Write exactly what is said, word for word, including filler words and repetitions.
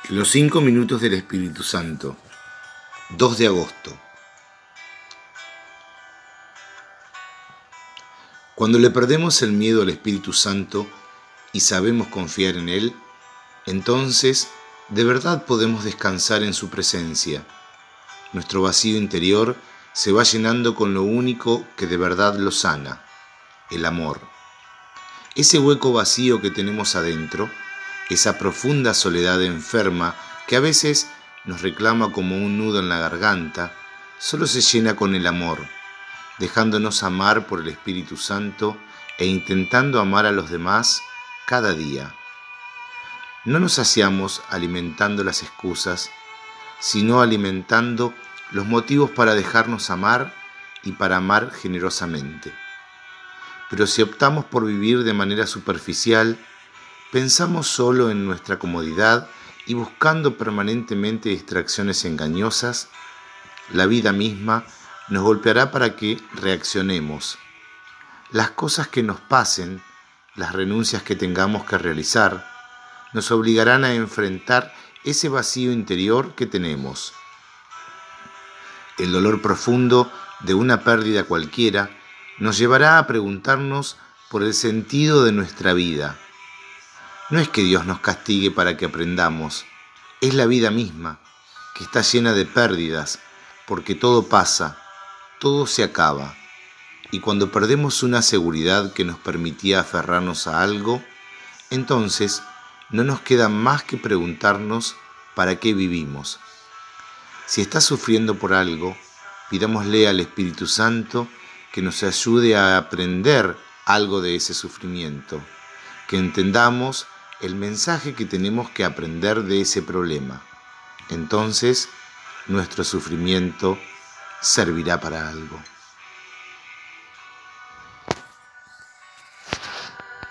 Los cinco minutos del Espíritu Santo, dos de agosto. Cuando le perdemos el miedo al Espíritu Santo y sabemos confiar en Él, entonces de verdad podemos descansar en su presencia. Nuestro vacío interior se va llenando con lo único que de verdad lo sana, el amor. Ese hueco vacío que tenemos adentro, esa profunda soledad enferma que a veces nos reclama como un nudo en la garganta, solo se llena con el amor, dejándonos amar por el Espíritu Santo e intentando amar a los demás cada día. No nos saciamos alimentando las excusas, sino alimentando los motivos para dejarnos amar y para amar generosamente. Pero si optamos por vivir de manera superficial, pensamos solo en nuestra comodidad y buscando permanentemente distracciones engañosas, la vida misma nos golpeará para que reaccionemos. Las cosas que nos pasen, las renuncias que tengamos que realizar, nos obligarán a enfrentar ese vacío interior que tenemos. El dolor profundo de una pérdida cualquiera nos llevará a preguntarnos por el sentido de nuestra vida. No es que Dios nos castigue para que aprendamos, es la vida misma, que está llena de pérdidas, porque todo pasa, todo se acaba. Y cuando perdemos una seguridad que nos permitía aferrarnos a algo, entonces no nos queda más que preguntarnos para qué vivimos. Si estás sufriendo por algo, pidámosle al Espíritu Santo que nos ayude a aprender algo de ese sufrimiento, que entendamos el mensaje que tenemos que aprender de ese problema. Entonces, nuestro sufrimiento servirá para algo.